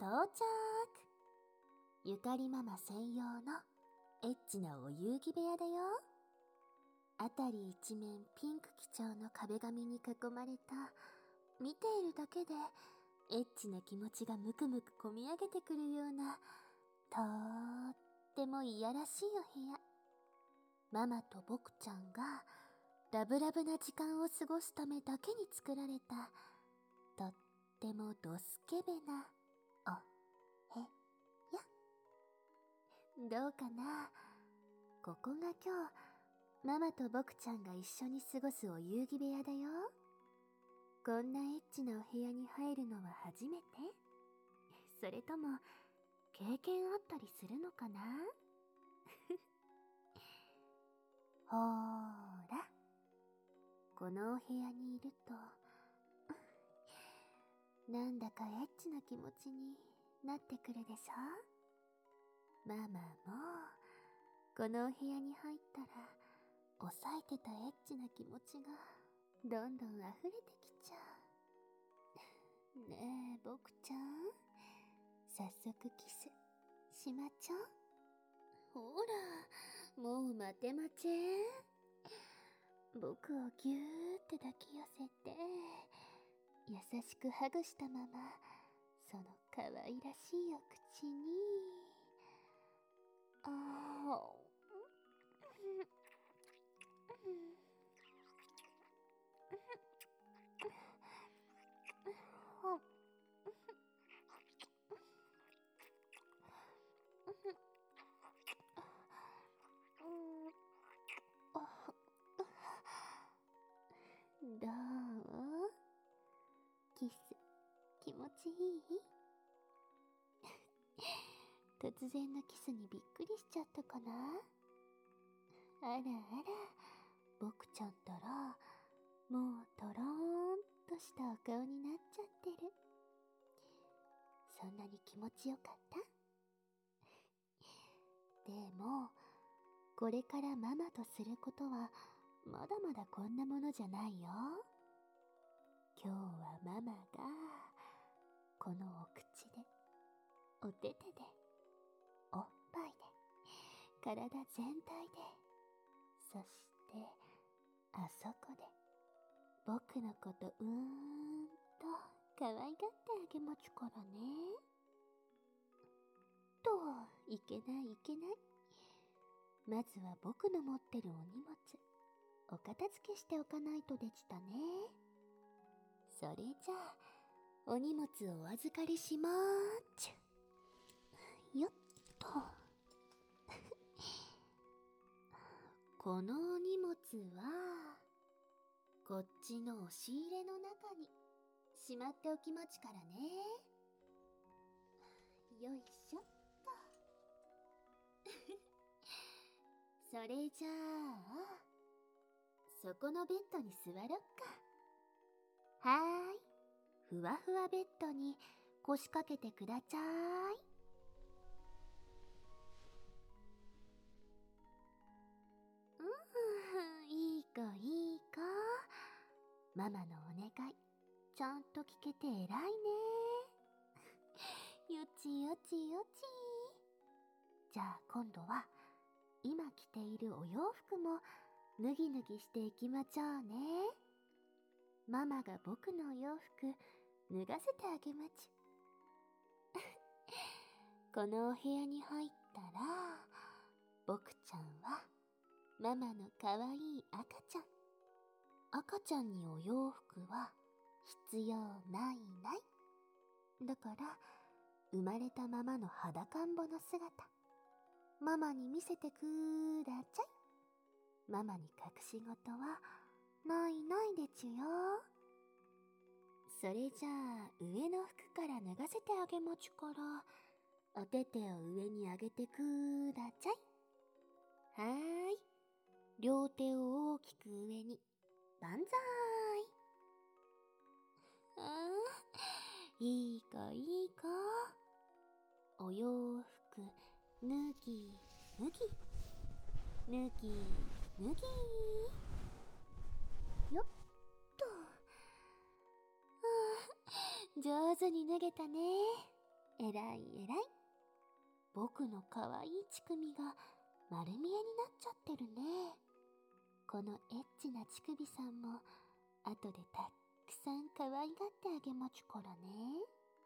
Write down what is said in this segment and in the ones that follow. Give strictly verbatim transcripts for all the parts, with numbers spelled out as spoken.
到着。ゆかりママ専用のエッチなお遊戯部屋だよ。あたり一面ピンク基調の壁紙に囲まれた、見ているだけでエッチな気持ちがムクムクこみ上げてくるような、とーってもいやらしいお部屋。ママと僕ちゃんがラブラブな時間を過ごすためだけに作られた、とってもドスケベなお部屋。どうかな、ここが今日ママと僕ちゃんが一緒に過ごすお遊戯部屋だよ。こんなエッチなお部屋に入るのは初めて？それとも経験あったりするのかな？ほーら、このお部屋にいるとなんだかエッチな気持ちになってくるでしょ。ママもこのお部屋に入ったら抑えてたエッチな気持ちがどんどん溢れてきちゃう。ねえ僕ちゃん、早速キスしまちょ。ほら、もう待て待て。僕をぎゅーって抱き寄せて優しくハグしたまま、その可愛らしいお口に、ああどう？キス気持ちいい？突然のキスにびっくりしちゃったかな？あらあら、僕ちゃんったらもうとろーんとしたお顔になっちゃってる。そんなに気持ちよかった？でもこれからママとすることはまだまだこんなものじゃないよ。今日はママがこのお口で、お手手で、おっぱいで、体全体で、そしてあそこで僕のことうーんと可愛がってあげまちゅからね。と、いけないいけない。まずは僕の持ってるお荷物、お片付けしておかないとでしたね。それじゃあ、お荷物をお預かりしまーちゅ。よっと。このお荷物は、こっちの押し入れの中にしまっておきまちからね。よいしょっと。それじゃあ、そこのベッドに座ろっか。はーい。ふわふわベッドに腰掛けてくだちゃーい。うん、いい子いい子。ママのお願い、ちゃんと聞けて偉いね。よちよちよち。じゃあ今度は、今着ているお洋服も脱ぎ脱ぎしていきまちょうね。ママが僕のお洋服脱がせてあげまちゅ。このお部屋に入ったら、僕ちゃんはママのかわいい赤ちゃん。赤ちゃんにお洋服は必要ないない。だから、生まれたままの裸んぼの姿、ママに見せてくだちゃい。ママに隠し事はないないでちゅよ。それじゃあ上の服から脱がせてあげまちゅから、お手手を上に上げてくだちゃい。はーい。両手を大きく上に、万歳。ああ、いい子いい子。お洋服脱ぎ脱ぎ脱ぎ脱ぎよっと。ああ、上手に脱げたね。 えらいえらい。僕のかわいい乳首が丸見えになっちゃってるね。このエッチな乳首さんも後でたくさん可愛がってあげまちゅからね。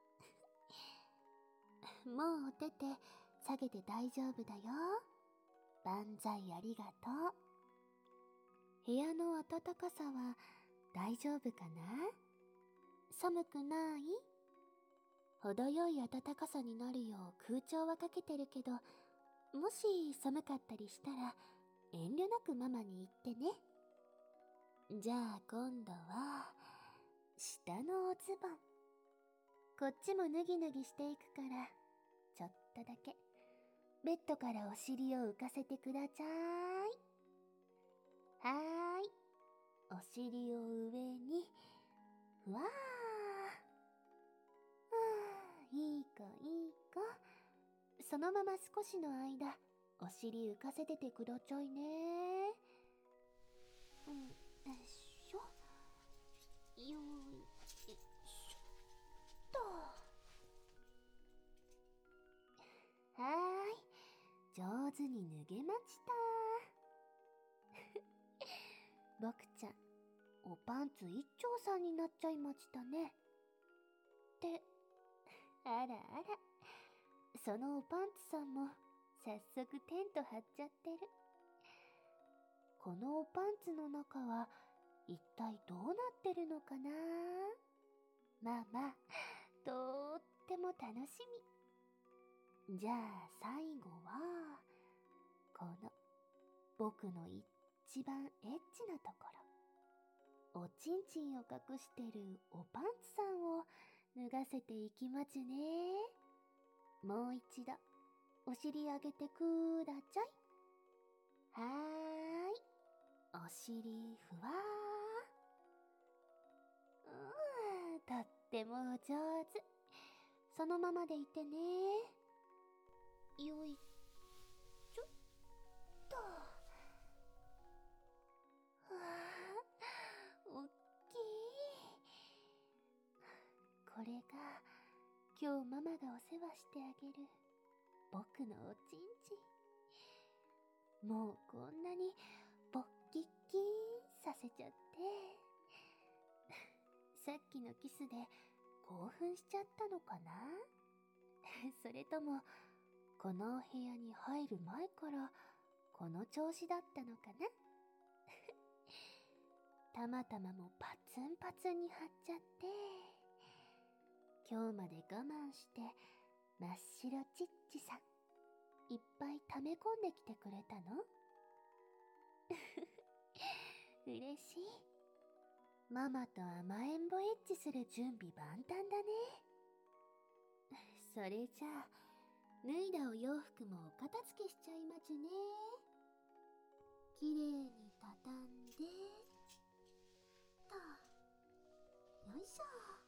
もうお手手下げて大丈夫だよ。万歳ありがとう。部屋の暖かさは大丈夫かな？寒くない？程よい暖かさになるよう空調はかけてるけど、もし寒かったりしたら遠慮なくママに言ってね。じゃあ今度は下のおズボン。こっちも脱ぎ脱ぎしていくから、ちょっとだけベッドからお尻を浮かせてください。はーい。お尻を上に、ふわー。いい子いい子。そのまま少しの間、お尻浮かせててくだちゃいね。うん、よいしょ。よいしょっと。はーい。上手に脱げました。僕ちゃん、おパンツ一丁さんになっちゃいましたね。って、あらあら。そのおパンツさんも早速テント張っちゃってる。このおパンツの中は一体どうなってるのかな？まあまあ、とーっても楽しみ。じゃあ最後は、この僕の一番エッチなところ。おちんちんを隠してるおパンツさんを脱がせていきますね。もう一度、お尻上げてくだちゃい。はーい。お尻ふわー。うーん、とってもお上手。そのままでいてね。よいちょっと。うわー、おっきい。これが今日ママがお世話してあげる僕のおちんちん。もうこんなにボッキッキーンさせちゃって。さっきのキスで興奮しちゃったのかな？それともこのお部屋に入る前からこの調子だったのかな？たまたまもパツンパツンに張っちゃって、今日まで我慢して真っ白ちっちさんいっぱい溜め込んできてくれたの？嬉しい。ママと甘えんぼエッチする準備万端だね。それじゃあ脱いだお洋服もお片付けしちゃいまちね。きれいに畳んでと。よいしょ。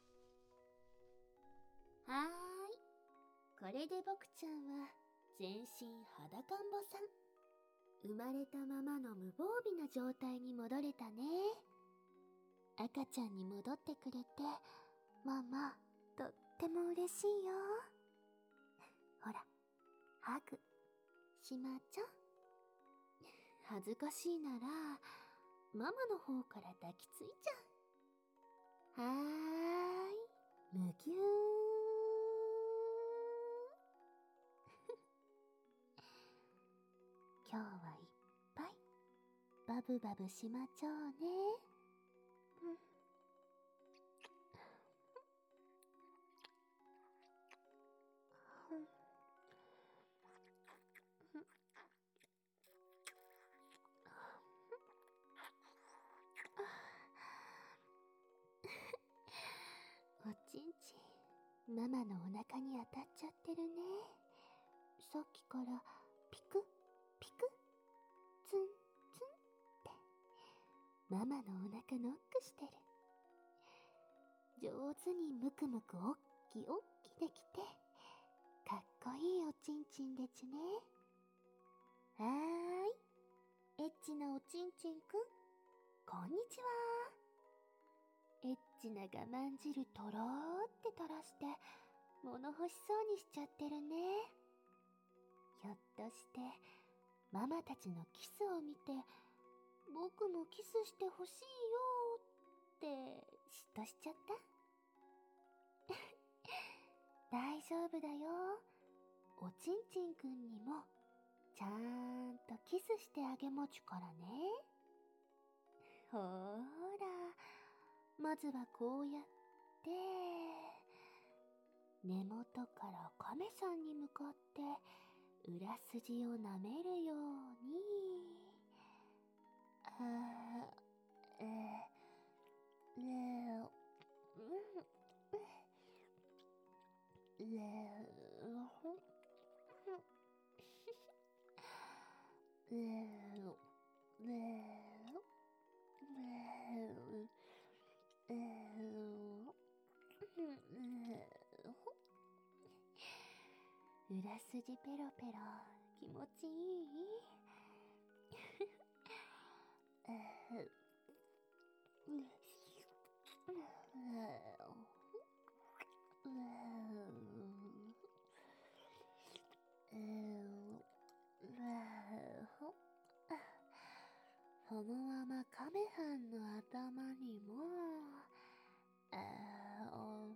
はーい。これで僕ちゃんは全身裸んぼさん。生まれたままの無防備な状態に戻れたね。赤ちゃんに戻ってくれて、ママ、とっても嬉しいよ。ほら、ハグ、しまちゃん。恥ずかしいなら、ママの方から抱きついちゃう。はーい、むぎゅー。今日はいっぱいバブバブしまちょうね。うん、うん、うん、おちんちんママのお腹に当たっちゃってるね。さっきからピクピクツンツンってママのお腹ノックしてる。上手にムクムクおっきおっきできて、かっこいいおちんちんでちね。はーい。エッチなおちんちんくん、こんにちは。エッチな我慢汁とろーって垂らして、 物欲しそうにしちゃってるね。ひょっとしてママたちのキスを見て、僕もキスしてほしいよって嫉妬しちゃった？大丈夫だよ。おちんちんくんにもちゃんとキスしてあげもちからね。ほーら、まずはこうやって根元から亀さんに向かって裏筋を舐めるように。あー、えー、えー、うんえー、ほえー、えー、えー、えー、裏筋ペロペロ気持ちいい？えー、うそのままカメハンの頭にも、あー、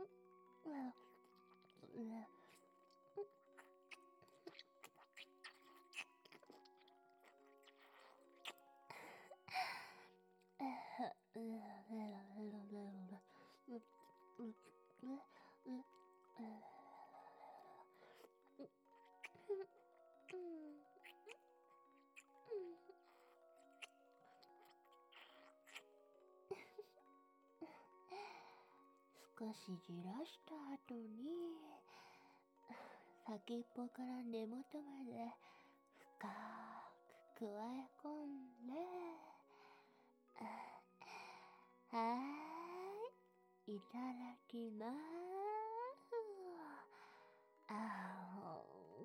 少しじらした後に、先っぽから根元まで深く加え込んで、はーい、いただきまーす。あー、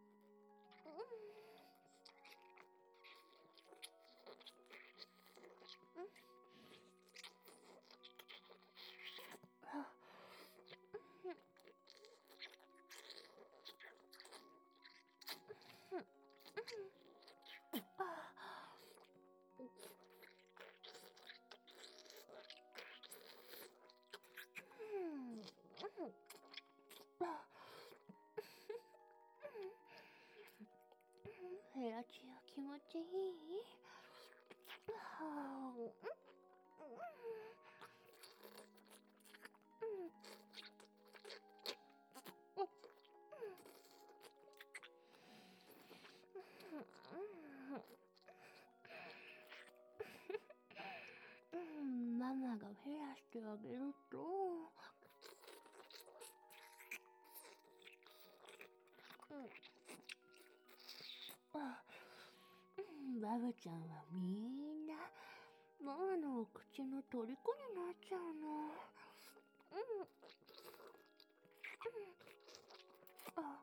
ヘラチオ気持ちいい？はー、ママが減らしてあげると、バブちゃんはみんなママのお口の虜になっちゃうの。うんあ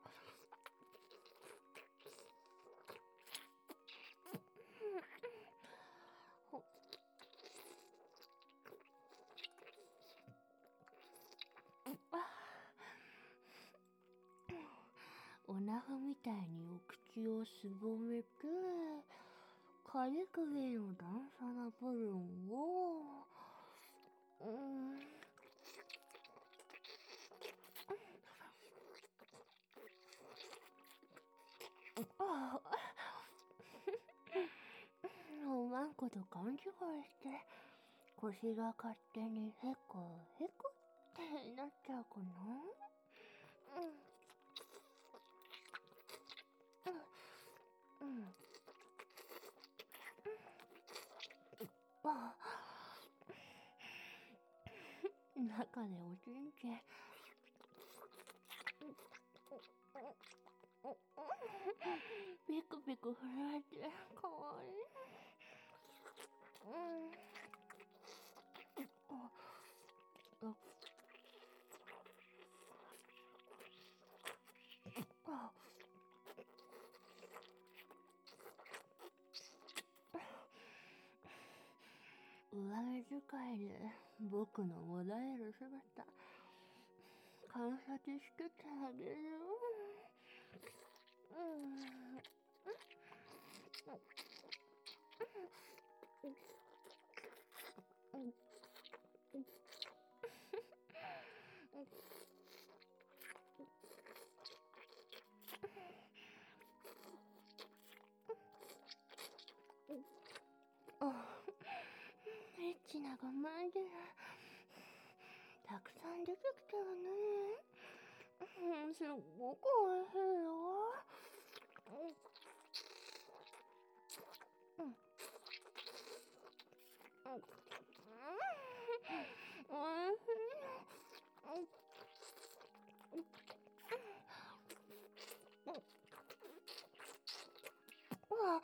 ほあおなふみたいにお口をすぼめて、かゆくべの段差な部分を、うん、あおまんこと勘違いして、腰が勝手にへこへこってなっちゃうかな。うんうんうんあ中でおちんちんピクピク震えてかわいい。うんあああ上目遣いで僕のもだえる姿観察しててあげる。うん。あ、エッチな我慢でたくさん出てきたわね。うん、すっごくおいしいよ。うん。うん。おいしい。うわ、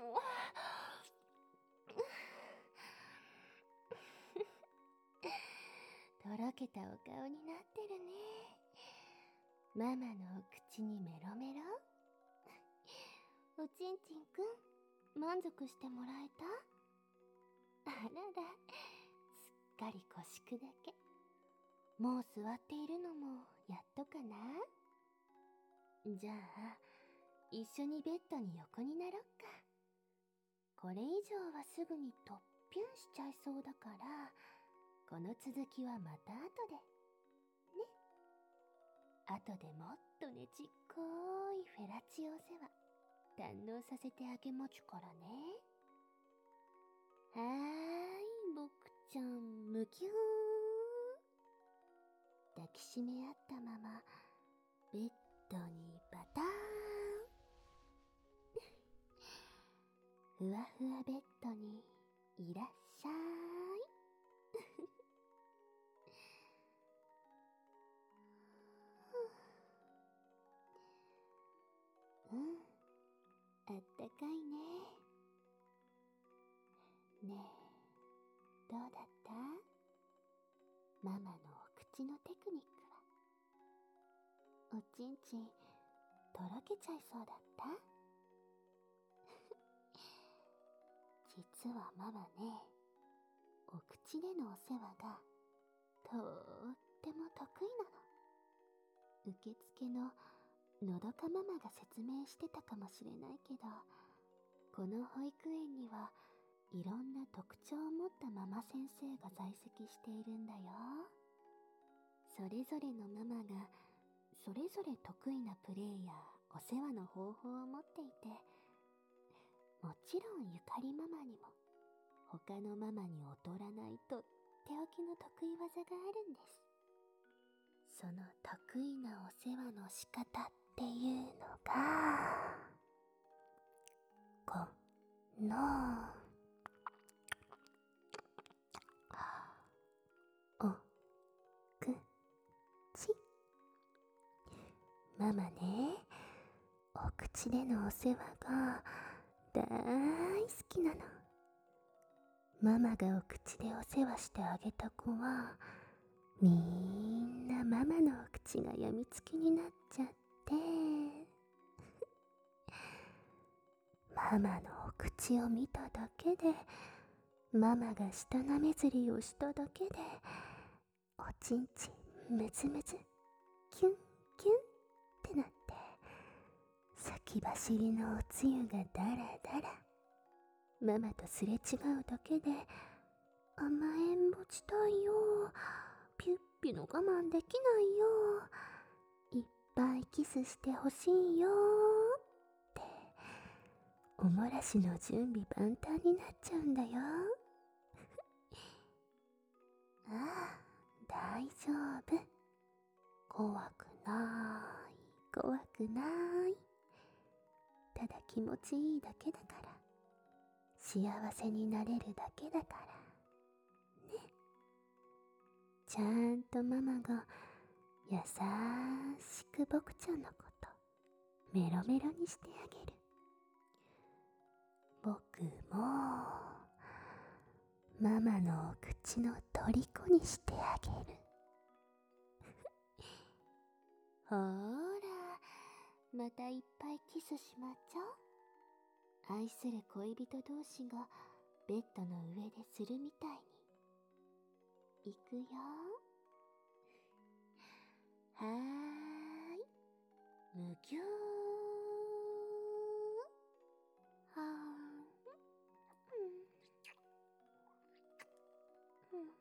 とろけたお顔になってるね。ママのお口にメロメロ。おちんちんくん、満足してもらえた？あらら、すっかり腰砕け。もう座っているのもやっとかな？じゃあ、一緒にベッドに横になろっか。これ以上はすぐにとっぴゅんしちゃいそうだから、この続きはまた後で。ね。後でもっとねちっこいフェラチオ世話、堪能させてあげまちゅからね。はーい、僕ちゃん、むきゅーん。抱きしめ合ったまま、ベッドにバターン。ふわふわベッドにいらっしゃい。うん、あったかいね。ねえ、どうだった？ママのお口のテクニックは。おちんちん、とろけちゃいそうだった？実はママね、お口でのお世話がとーっても得意なの。受付ののどかママが説明してたかもしれないけど、この保育園にはいろんな特徴を持ったママ先生が在籍しているんだよ。それぞれのママがそれぞれ得意なプレーやお世話の方法を持っていて、もちろんゆかりママにも他のママに劣らないとっておきの得意技があるんです。その得意なお世話の仕方っていうのが、このおくち。ママね、お口でのお世話が大好きなの。ママがお口でお世話してあげた子は、みんなママのお口がやみつきになっちゃって、ママのお口を見ただけで、ママが舌なめずりをしただけで、おちんちんむずむず、キュンキュンってなって、先走りのおつゆがダラダラ。ママとすれ違うだけで、甘えんぼしたいよ。ピュッピュの我慢できないよ。いっぱいキスしてほしいよって、おもらしの準備万端になっちゃうんだよ。ああ、大丈夫。怖くない、怖くない。ただ気持ちいいだけだから。幸せになれるだけだから。ね。ちゃんとママが優しく僕ちゃんのことメロメロにしてあげる。僕もママのお口の虜にしてあげる。ほーら、またいっぱいキスしまっちゃう。愛する恋人同士がベッドの上でするみたいに。いくよ。ははーい、むぎゅー。はーん。うん。うん。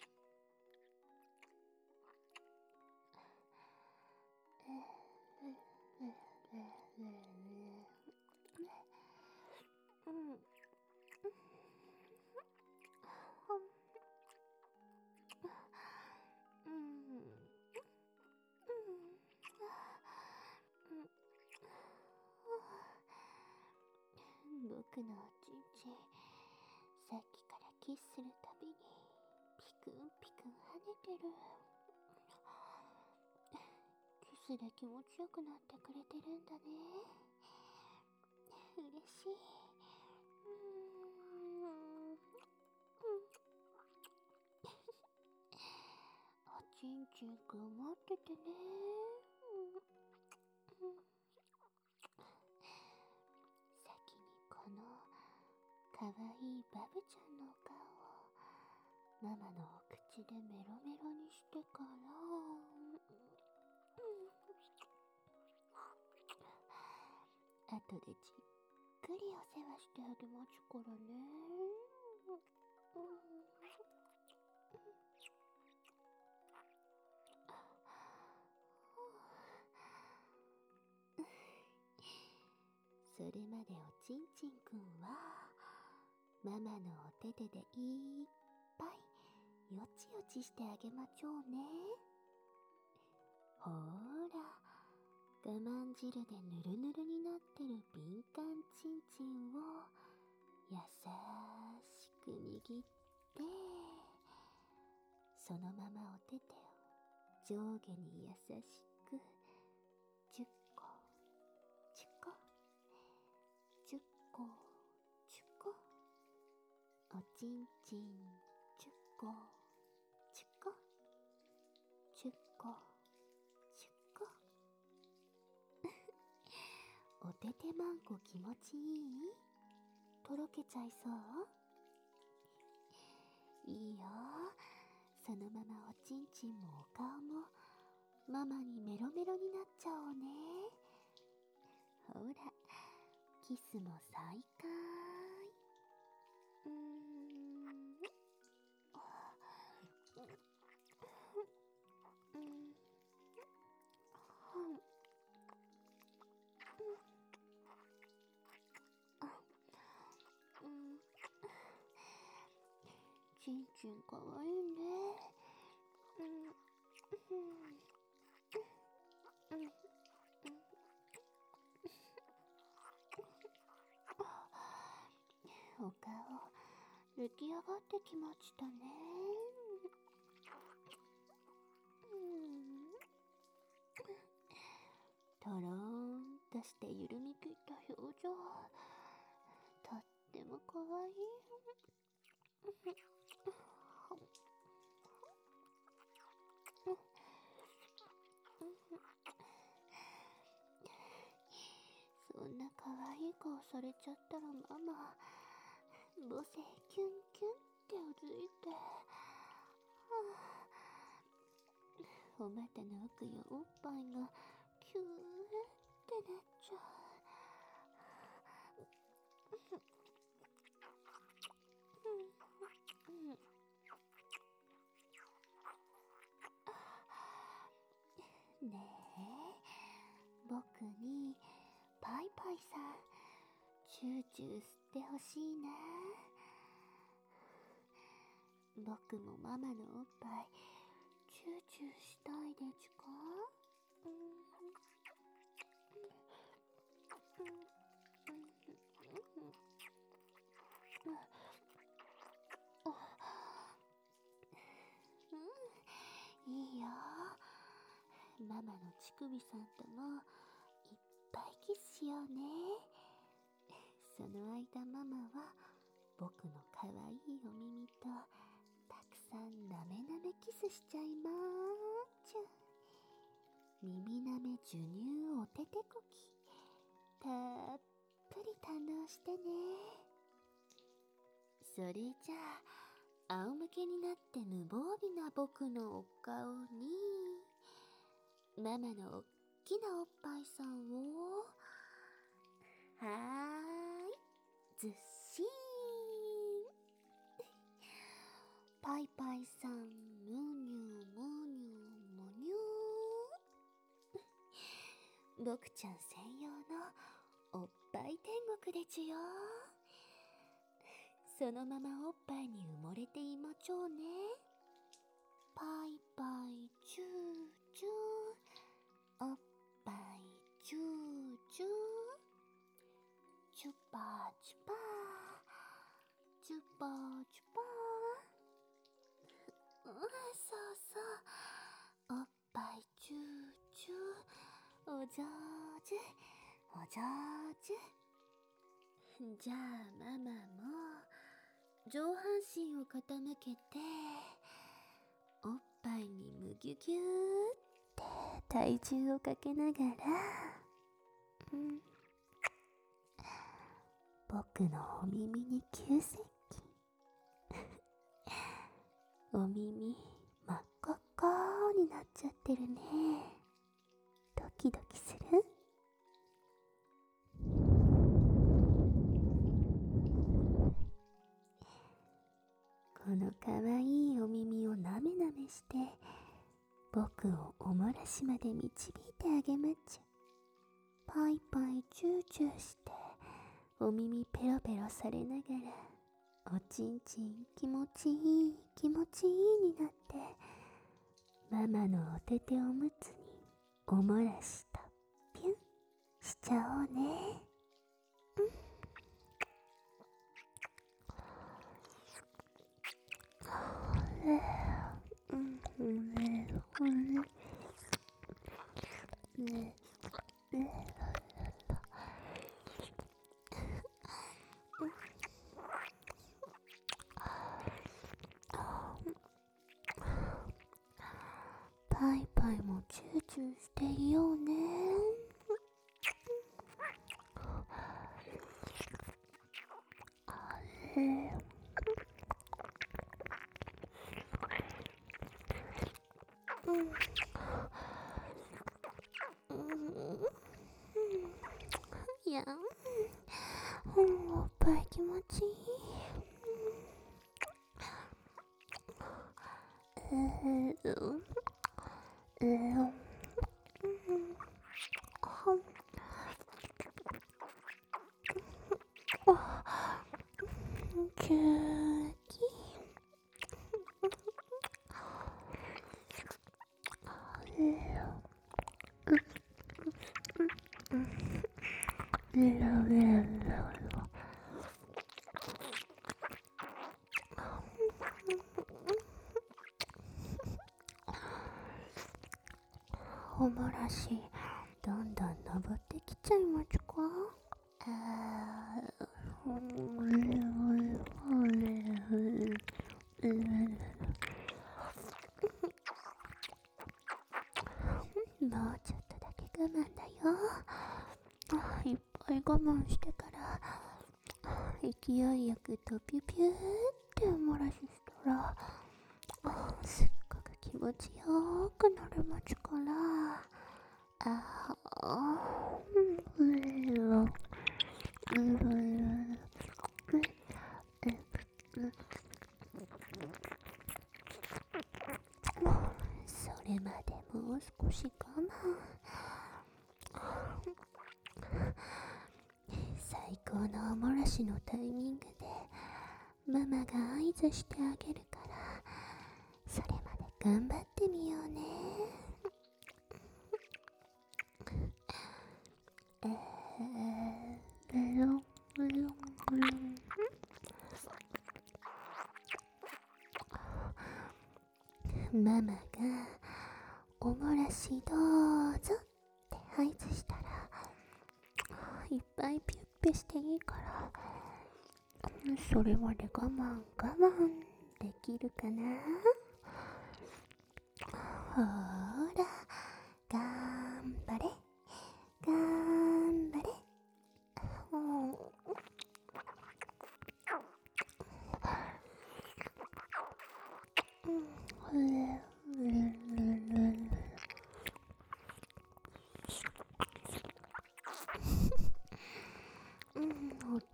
うん。うん。僕のおちんちん、さっきからキスするたびにピクンピクン跳ねてる。キスで気持ちよくなってくれてるんだね。嬉しい。うーん。うん。おちんちんくん待っててね。うん。先にこのかわいいバブちゃんのお顔をママのお口でメロメロにしてから、うん、後でじっくりお世話してあげますからね。うん、それまでおちんちんくんはママのお手手でいっぱいよちよちしてあげましょうね。ほーら、我慢汁でぬるぬるになってる敏感ちんちんを優しく握って、そのままお手手を上下に優しくじゅっこじゅっこじゅっこじゅっこ、おちんちんじゅっこじゅっこじゅっこじゅっこお手手まんこ気持ちいい？とろけちゃいそう？いいよ。そのままおちんちんもお顔もママにメロメロになっちゃおうね。ほら、キスも再開。うーん。うん。うん。うん。ちんちんかわいいね。うん。うん。うん。うん。お顔出来上がってきましたね。うん。とろーんとして緩み切った表情、とってもかわいい。そんなかわいい顔されちゃったらママ母性キュンキュンってうずいて、はあ、お股の奥やおっぱいがキューってなっちゃう。うんうん、ねえ、僕にパイパイさんチューチュー吸ってほしいな。僕もママのおっぱいチューチューしたいでちゅか？うん。うん。うん。うん、いいよ。ママの乳首さんともいっぱいキスしようね。その間ママは僕のかわいいお耳とたくさんなめなめキスしちゃいまーちゅ。耳なめ授乳おててこきたっぷり堪能してね。それじゃあ仰向けになって無防備な僕のお顔にママのおっきなおっぱいさんを、はーい、ずっしーん。パイパイさん、むにゅむにゅむにゅー。僕ちゃん専用のおっぱい天国でちゅよ。そのままおっぱいに埋もれていまちょうね。パイパイチューチュー、おっぱいチューチュー、チュパーチュパー、チュパーチュパー。うん、そうそう、おっぱいチューチュー、お上手お上手。じゃあママも上半身を傾けて、おっぱいにむぎゅぎゅーって体重をかけながら、うん、僕のお耳に急接近。お耳真っ赤っかになっちゃってるね。ドキドキする？このかわいいお耳をなめなめして僕をおもらしまで導いてあげまちゅ。パイパイチューチューしてお耳ペロペロされながら、おちんちん気持ちいい気持ちいいになって、ママのおてておむつにおもらしとピュンしちゃおうね。うん、うん、ね、うん、ね、ね、ね、パイパイもチューチューしていようね。あれ、うん、いや、うん、おっぱい気持ちいい。えー、えー、キューキおもらしどんどん登ってきちゃいまちゅか。あー、もうちょっとだけ我慢だよ。いっぱい我慢してから勢いよくとピュピューっておもらししたら、すっごく気持ちよくなるまちから。ああ、うん、うん、それまでもう少し我慢。最高のおもらしのタイミングでママが合図してあげるから、それまで頑張ってみようね。えー、レロンレロンレロン。ママがおもらしどうぞって合図したら、いっぱいピュッピュしていいから、それまで我慢我慢できるかな。ほーら、頑張れ頑張れ。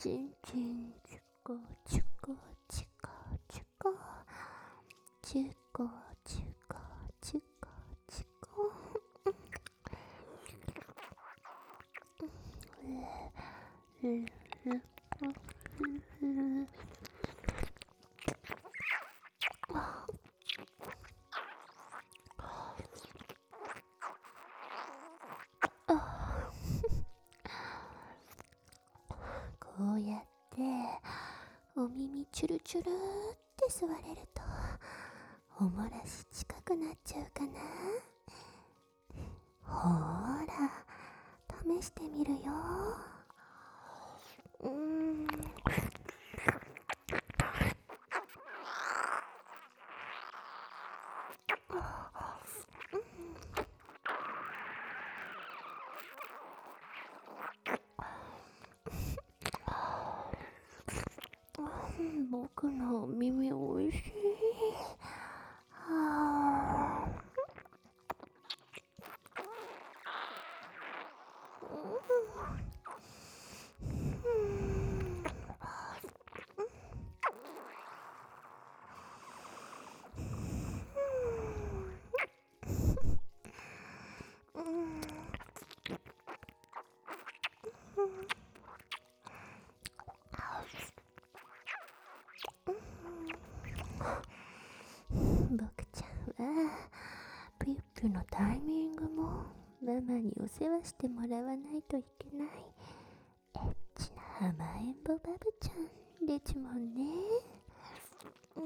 ちんちんチュコチュコチコチュコチュコチュコチュコチュコこうやってお耳チュルチュルって吸われるとおもらし近くなっちゃうかな。ほーら試してみるよ。うーん僕のお耳おいしい。はあ僕ちゃんはピュッピュのタイミングもママにお世話してもらわないといけないエッチな甘えん坊バブちゃんでちもんね。うん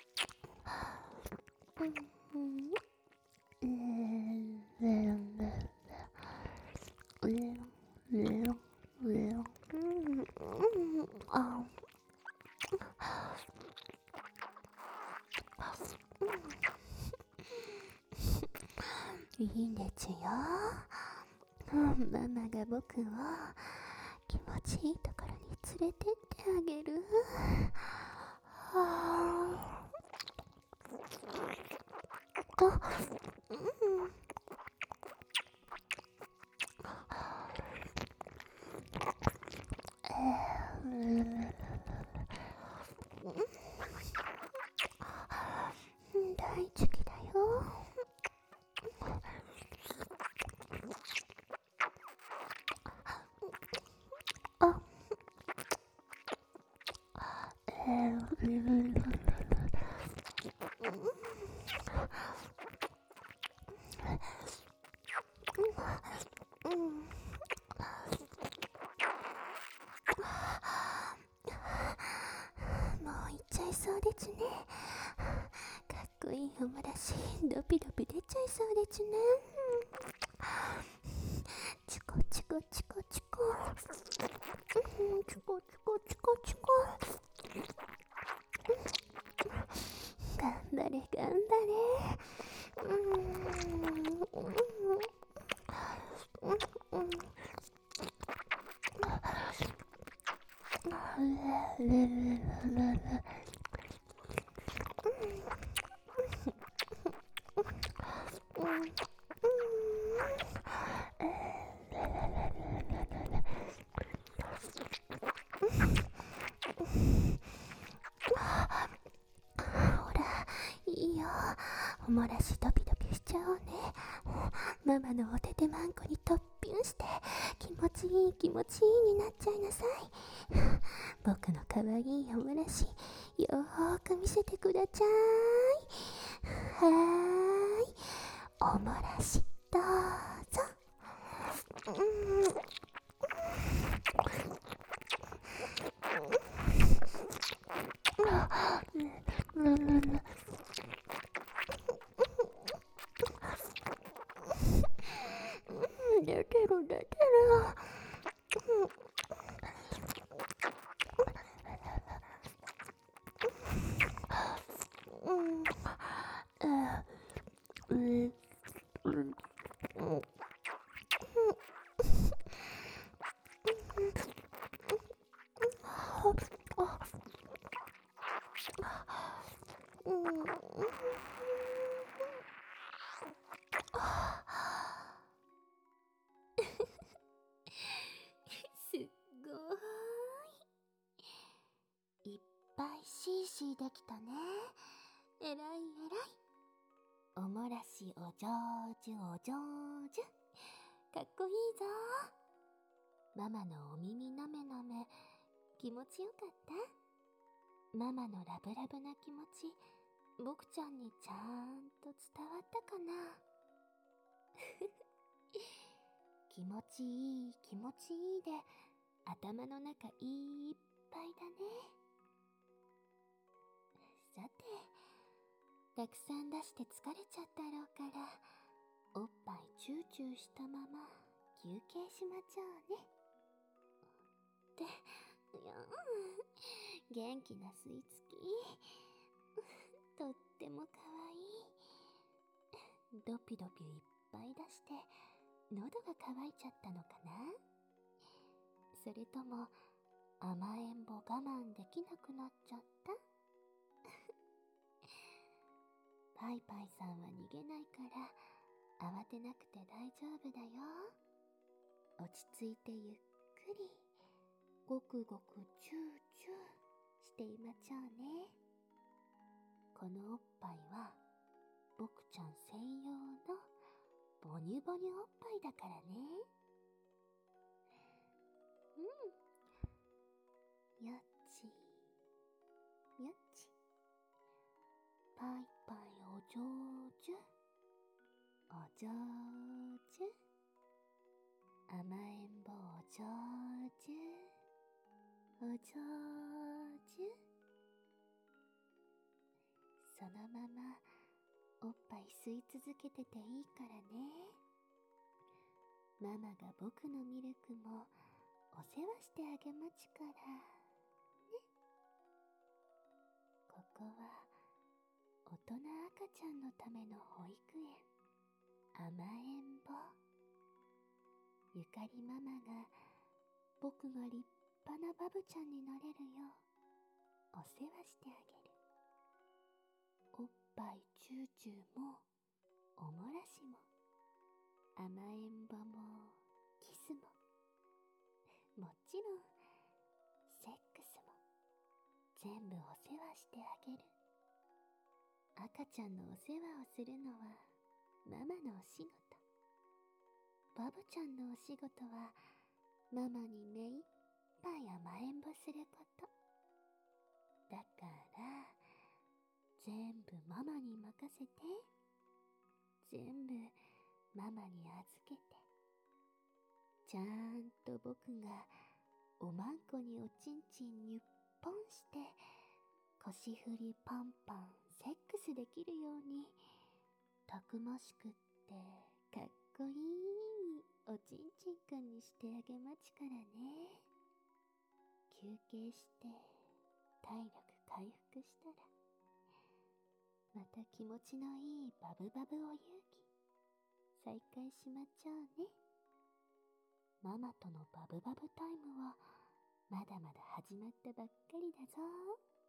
うんいいんですよ。ママが僕を気持ちいいところに連れてってあげる。はああ、うん。大好きだよ。あ、もう行っちゃいそうですね。かっこいいおもらしドピドピ出ちゃいそうですね。チコチコチコチコチコチコチコチコ頑張れ頑張れ。ほらいいよ、おもらしドピドピしちゃおうね。ママのお手手マンコにトッピンして気持ちいい気持ちいいになっちゃいなさい。僕のかわいいおもらしよーく見せてください。はーい、おもらしどうぞ。出てる出てる。すっごーい。 しできたね。えらいえらい。おもらしお上手お上手。かっこいいぞ。ママのお耳なめなめ、気持ちよかった？ママのラブラブな気持ち、僕ちゃんにちゃんと伝わったかな？気持ちいい気持ちいいで頭の中いっぱいだね。さて、たくさん出して疲れちゃったろうから、おっぱいチューチューしたまま休憩しまちょうね。っていや元気な吸い付き、とってもかわいい。ドピドピいっぱい出して喉が渇いちゃったのかな？それとも甘えんぼ我慢できなくなっちゃった？パイパイさんは逃げないから慌てなくて大丈夫だよ。落ち着いてゆっくりごくごくチューチューしていまちょうね。このおっぱいは僕ちゃん専用のボニュボニュおっぱいだからね。うん。よっちよっち。パイパイお上手お上手。甘えんぼお上手お上手。そのままおっぱい吸い続けてていいからね。ママが僕のミルクもお世話してあげまちからね。ここは大人赤ちゃんのための保育園、甘えんぼ。ゆかりママが僕が立派なバブちゃんになれるようお世話してあげる。おっぱいチューチューもおもらしも甘えんぼもキスも、もちろんセックスも全部お世話してあげる。赤ちゃんのお世話をするのはママのお仕事。バブちゃんのお仕事はママに目いっぱい甘えんぼすること。だから全部ママに任せて、全部ママに預けて、ちゃんと僕がおまんこにおちんちんにゅっぽんして腰振りパンパンセックスできるようにたくましくってかっこいいおちんちんくんにしてあげまちからね。休憩して体力回復したらまた気持ちのいいバブバブお遊戯再開しまちょうね。ママとのバブバブタイムはまだまだ始まったばっかりだぞ。